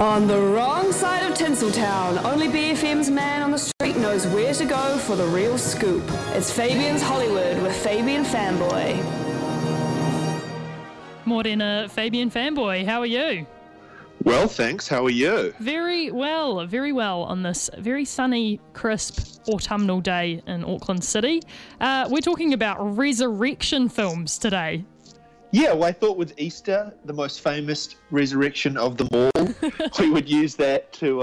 On the wrong side of Tinseltown, only BFM's man on the street knows where to go for the real scoop. It's Fabian's Hollywood with Fabian Fanboy. Morena, Fabian Fanboy, how are you? Well, thanks. How are you? Very well on this very sunny, crisp, autumnal day in Auckland City. We're talking about resurrection films today. Yeah, well, I thought with Easter, the most famous resurrection of them all, we would use that to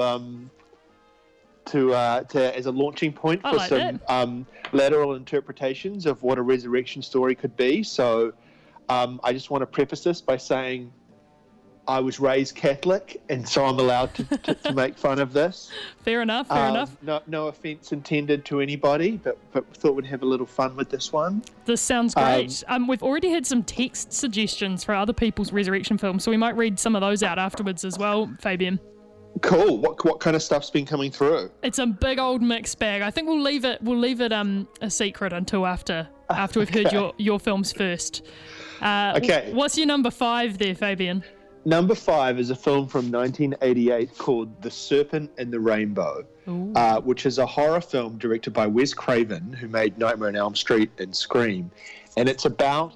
as a launching point for some lateral interpretations of what a resurrection story could be. So I just want to preface this by saying I was raised Catholic, and so I'm allowed to make fun of this. Fair enough. No offence intended to anybody, but thought we'd have a little fun with this one. This sounds great. We've already had some text suggestions for other people's resurrection films, so we might read some of those out afterwards as well, Fabian. Cool. What kind of stuff's been coming through? It's a big old mixed bag. I think we'll leave it a secret until after we've heard your films first. Okay. What's your number 5 there, Fabian? Number 5 is a film from 1988 called The Serpent and the Rainbow, which is a horror film directed by Wes Craven, who made Nightmare on Elm Street and Scream. And it's about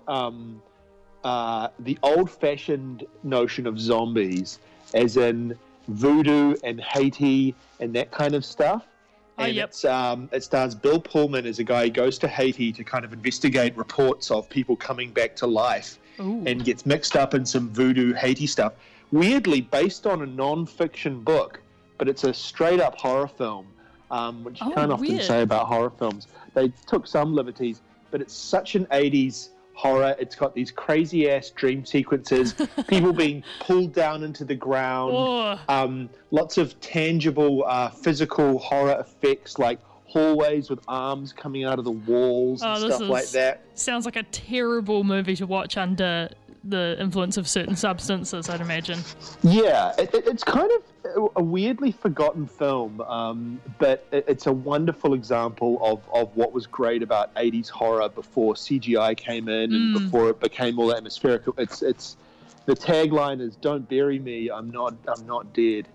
the old-fashioned notion of zombies, as in voodoo and Haiti and that kind of stuff. And it stars Bill Pullman as a guy who goes to Haiti to kind of investigate reports of people coming back to life. And gets mixed up in some voodoo Haiti stuff. Weirdly based on a non-fiction book, but it's a straight-up horror film, which you can't often say about horror films. They took some liberties, but it's such an 80s horror. It's got these crazy-ass dream sequences, people being pulled down into the ground, lots of tangible physical horror effects like hallways with arms coming out of the walls and stuff like that. Sounds like a terrible movie to watch under the influence of certain substances, I'd imagine. Yeah, it's kind of a weirdly forgotten film, but it's a wonderful example of what was great about 80s horror before CGI came in and before it became all atmospheric. It's the tagline is "Don't bury me, I'm not dead."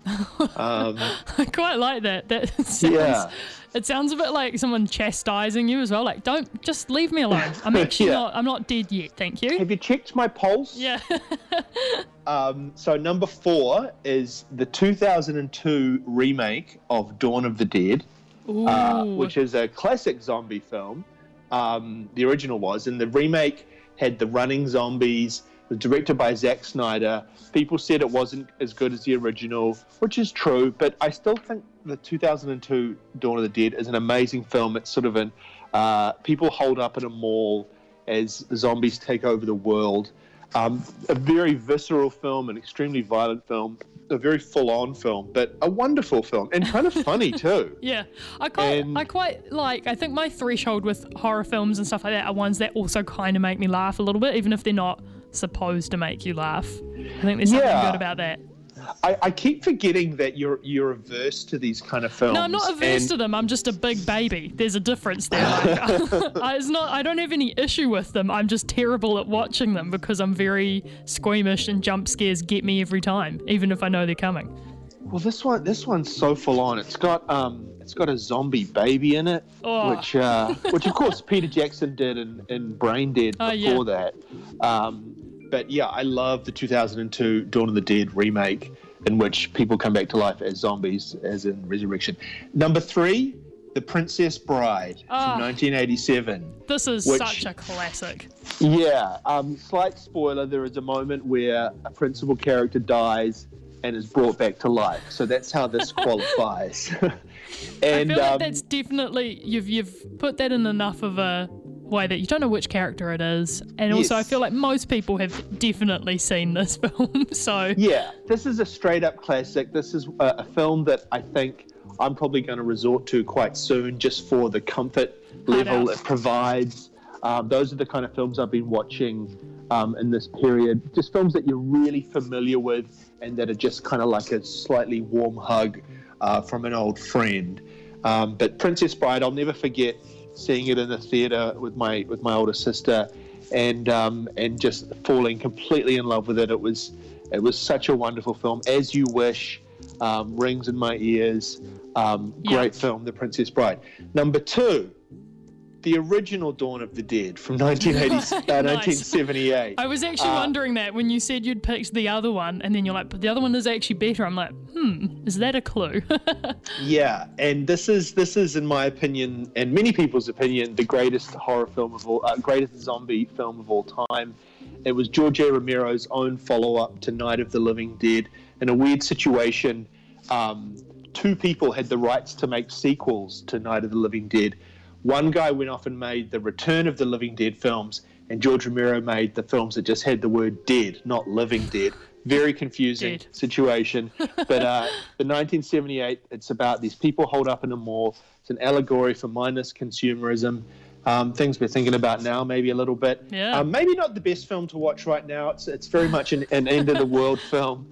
I quite like that. It sounds a bit like someone chastising you as well. Like, don't just leave me alone. I'm actually I'm not dead yet. Thank you. Have you checked my pulse? Yeah. So number 4 is the 2002 remake of Dawn of the Dead, which is a classic zombie film. The original was, and the remake had the running zombies. It was directed by Zack Snyder. People said it wasn't as good as the original, which is true, but I still think the 2002 Dawn of the Dead is an amazing film. It's sort of people hold up in a mall as zombies take over the world. A very visceral film, an extremely violent film, a very full-on film, but a wonderful film and kind of funny too. Yeah, I quite like. I think my threshold with horror films and stuff like that are ones that also kind of make me laugh a little bit, even if they're not supposed to make you laugh. I think there's something good about that. I keep forgetting that you're averse to these kind of films. No, I'm not averse to them. I'm just a big baby. There's a difference there. I don't have any issue with them. I'm just terrible at watching them because I'm very squeamish and jump scares get me every time, even if I know they're coming. Well, this one's so full on. It's got a zombie baby in it, which of course Peter Jackson did in Brain Dead before that. But yeah, I love the 2002 Dawn of the Dead remake, in which people come back to life as zombies, as in Resurrection. Number 3, The Princess Bride from 1987. This is such a classic. Yeah, slight spoiler, there is a moment where a principal character dies and is brought back to life. So that's how this qualifies. And I feel like that's definitely, you've put that in enough of a way that you don't know which character it is, and also I feel like most people have definitely seen this film. So yeah, this is a straight up classic. This is a film that I think I'm probably going to resort to quite soon, just for the comfort level it provides. Those are the kind of films I've been watching in this period, just films that you're really familiar with and that are just kind of like a slightly warm hug from an old friend. But Princess Bride, I'll never forget seeing it in the theater with my older sister, and just falling completely in love with it. It was such a wonderful film. As You Wish, rings in my ears. Great film, The Princess Bride. Number 2, the original Dawn of the Dead from 1978. I was actually wondering that when you said you'd picked the other one, and then you're like, but the other one is actually better. I'm like, is that a clue? Yeah, and this is in my opinion, and many people's opinion, the greatest greatest zombie film of all time. It was George A. Romero's own follow-up to Night of the Living Dead. In a weird situation, 2 people had the rights to make sequels to Night of the Living Dead. One guy went off and made the Return of the Living Dead films, and George Romero made the films that just had the word dead, not living dead. Very confusing situation. But the 1978, it's about these people holed up in a mall. It's an allegory for mindless consumerism. Things we're thinking about now, maybe a little bit. Yeah. Maybe not the best film to watch right now. It's very much an end-of-the-world film.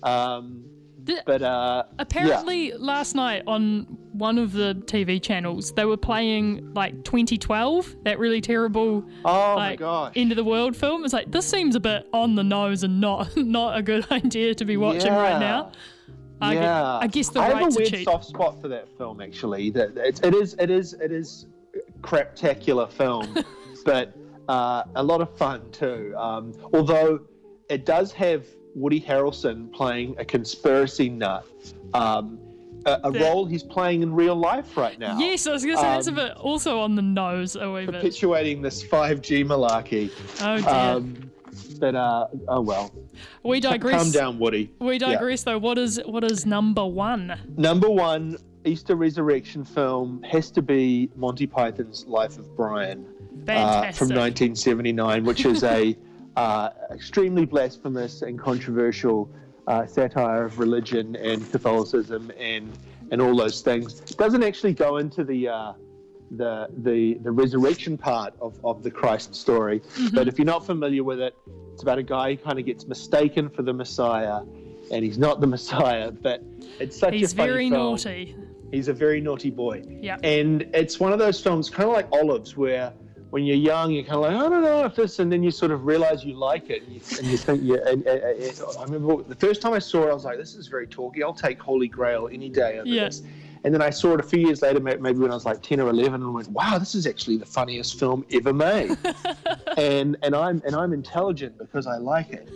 Apparently last night on one of the TV channels they were playing like 2012, that really terrible my gosh, end of the world film. It's like, this seems a bit on the nose and not a good idea to be watching right now. I guess the I right have a to weird cheat. soft spot for that film, actually. That it is craptacular film, but a lot of fun too. Although it does have Woody Harrelson playing a conspiracy nut, a role he's playing in real life right now. Yes, I was going to say that's a bit also on the nose a wee bit. Perpetuating this 5G malarkey. Oh dear. Oh well. We digress. Calm down, Woody. We digress though. What is number 1? Number 1 Easter resurrection film has to be Monty Python's Life of Brian. Fantastic. From 1979, which is a extremely blasphemous and controversial satire of religion and Catholicism and all those things. It doesn't actually go into the resurrection part of the Christ story, but if you're not familiar with it, it's about a guy who kind of gets mistaken for the Messiah, and he's not the Messiah, but it's such a funny film. He's very naughty. He's a very naughty boy. Yeah. And it's one of those films, kind of like Olives, where when you're young, you're kind of like, I don't know if this, and then you sort of realize you like it, and you think, I remember the first time I saw it, I was like, this is very talky. I'll take Holy Grail any day over this. And then I saw it a few years later, maybe when I was like 10 or 11, and went, wow, this is actually the funniest film ever made. and I'm intelligent because I like it.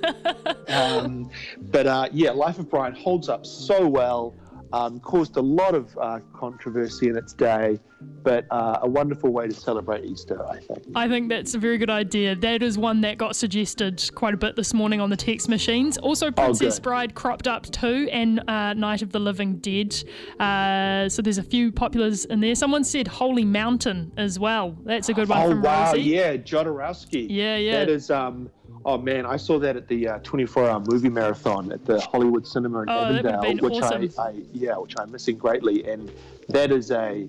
Life of Brian holds up so well. Caused a lot of controversy in its day, but a wonderful way to celebrate Easter, I think. I think that's a very good idea. That is one that got suggested quite a bit this morning on the text machines. Also, Princess Bride cropped up too, and Night of the Living Dead. So there's a few populars in there. Someone said Holy Mountain as well. That's a good one from Rosie. Yeah, Jodorowsky. Yeah. That is... Oh man, I saw that at the 24-hour movie marathon at the Hollywood Cinema in Avondale, which I'm missing greatly. And that is a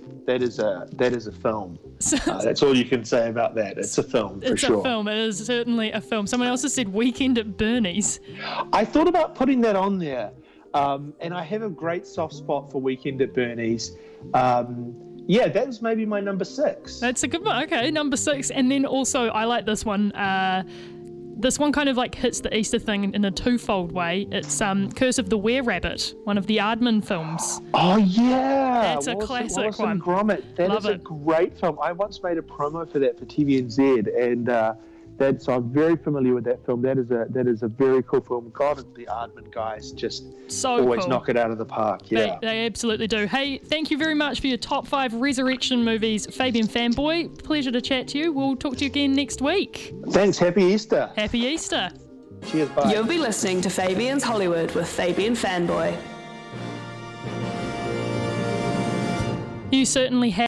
film. That's all you can say about that. It's a film for sure. It's a film. It is certainly a film. Someone else has said Weekend at Bernie's. I thought about putting that on there, and I have a great soft spot for Weekend at Bernie's. Yeah, that was maybe my number 6. That's a good one. Okay, number 6. And then also, I like this one. This one kind of like hits the Easter thing in a twofold way. It's Curse of the Were-Rabbit, one of the Aardman films. Oh, yeah. That's a classic one. Gromit. That is a great film. I once made a promo for that for TVNZ, and so I'm very familiar with that film. That is a very cool film. God, the Aardman guys just always knock it out of the park. Yeah, they absolutely do. Hey, thank you very much for your top 5 resurrection movies, Fabian Fanboy. Pleasure to chat to you. We'll talk to you again next week. Thanks. Happy Easter. Happy Easter. Cheers. Bye. You'll be listening to Fabian's Hollywood with Fabian Fanboy. You certainly have.